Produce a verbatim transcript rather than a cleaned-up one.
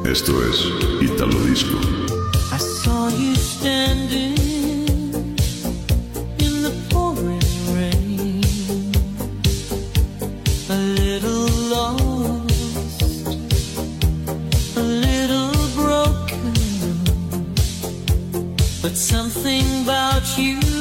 Esto es Italo Disco. I saw you standing in the pouring rain, a little lost, a little broken, but something about you